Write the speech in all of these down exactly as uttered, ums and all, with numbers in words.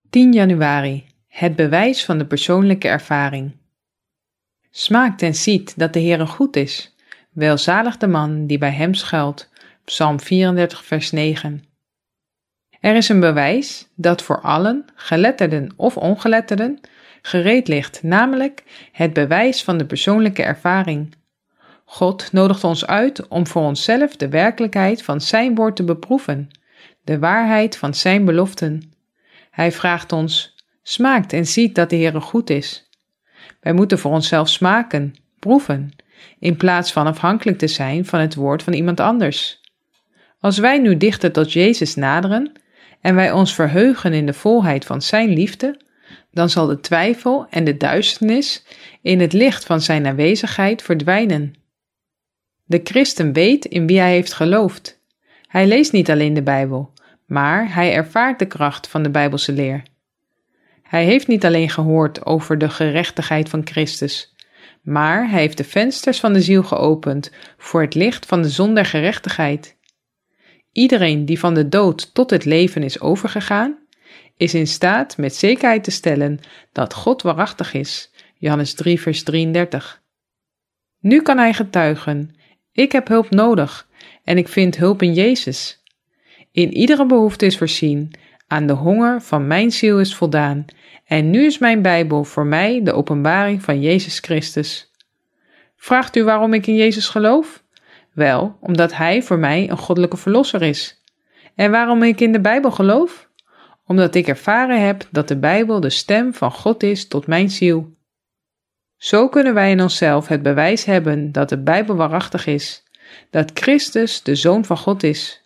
tien januari, het bewijs van de persoonlijke ervaring. Smaakt en ziet dat de Heere goed is. Welzalig de man die bij hem schuilt. Psalm vierendertig vers negen. Er is een bewijs dat voor allen, geletterden of ongeletterden, gereed ligt, namelijk het bewijs van de persoonlijke ervaring. God nodigt ons uit om voor onszelf de werkelijkheid van zijn woord te beproeven, de waarheid van zijn beloften. Hij vraagt ons: smaakt en ziet dat de Heere goed is. Wij moeten voor onszelf smaken, proeven, in plaats van afhankelijk te zijn van het woord van iemand anders. Als wij nu dichter tot Jezus naderen en wij ons verheugen in de volheid van zijn liefde, dan zal de twijfel en de duisternis in het licht van zijn aanwezigheid verdwijnen. De christen weet in wie hij heeft geloofd. Hij leest niet alleen de Bijbel, maar hij ervaart de kracht van de Bijbelse leer. Hij heeft niet alleen gehoord over de gerechtigheid van Christus, maar hij heeft de vensters van de ziel geopend voor het licht van de zon der gerechtigheid. Iedereen die van de dood tot het leven is overgegaan, is in staat met zekerheid te stellen dat God waarachtig is. Johannes drie vers drieëndertig. Nu kan hij getuigen: ik heb hulp nodig en ik vind hulp in Jezus. In iedere behoefte is voorzien, aan de honger van mijn ziel is voldaan, en nu is mijn Bijbel voor mij de openbaring van Jezus Christus. Vraagt u waarom ik in Jezus geloof? Wel, omdat Hij voor mij een goddelijke verlosser is. En waarom ik in de Bijbel geloof? Omdat ik ervaren heb dat de Bijbel de stem van God is tot mijn ziel. Zo kunnen wij in onszelf het bewijs hebben dat de Bijbel waarachtig is, dat Christus de Zoon van God is.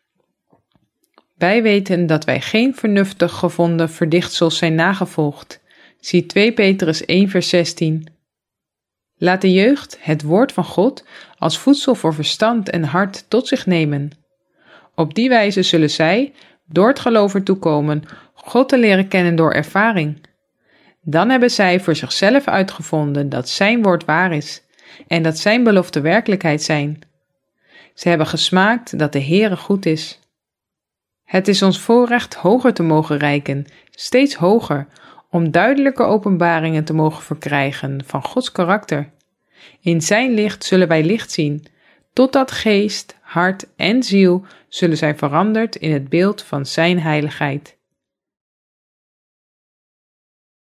Wij weten dat wij geen vernuftig gevonden verdichtsels zijn nagevolgd. Zie twee Petrus één vers zestien. Laat de jeugd het woord van God als voedsel voor verstand en hart tot zich nemen. Op die wijze zullen zij, door het geloof ertoe komen, God te leren kennen door ervaring. Dan hebben zij voor zichzelf uitgevonden dat zijn woord waar is en dat zijn beloften werkelijkheid zijn. Ze hebben gesmaakt dat de Heere goed is. Het is ons voorrecht hoger te mogen reiken, steeds hoger, om duidelijke openbaringen te mogen verkrijgen van Gods karakter. In zijn licht zullen wij licht zien, totdat geest, hart en ziel zullen zijn veranderd in het beeld van zijn heiligheid.